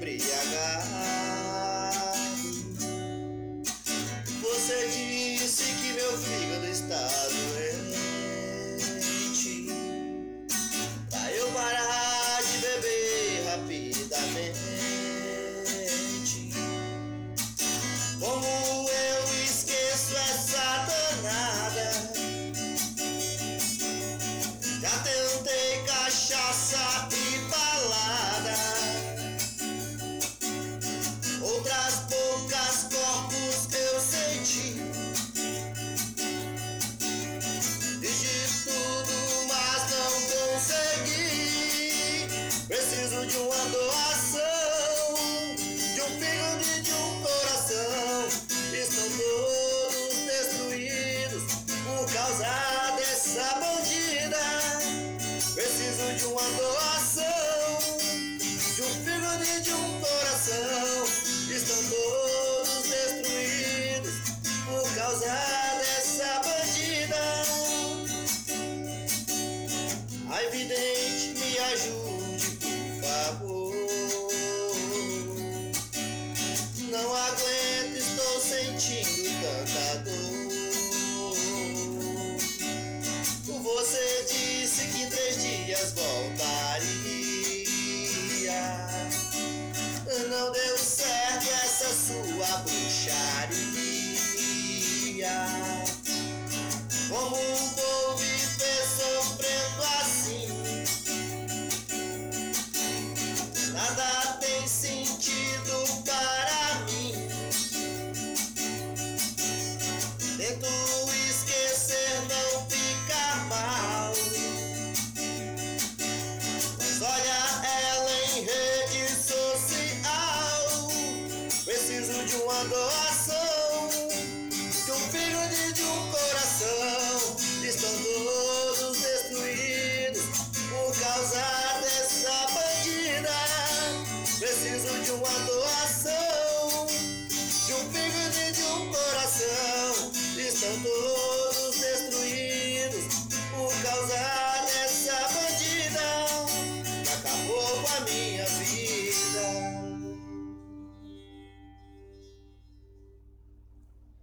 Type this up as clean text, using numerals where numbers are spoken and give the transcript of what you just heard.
embriagado. Você disse que meu fígado está doente, pra eu parar de beber rapidamente. Como eu esqueço essa danada? Já tentei cachaça e balada, outras poucas corpos eu senti. Fiz de tudo, mas não consegui. Preciso de uma doação, de um fígado e de um coração. Estão todos destruídos por causa dessa bandida. Preciso de uma doação, de um fígado e de um coração. Estão todos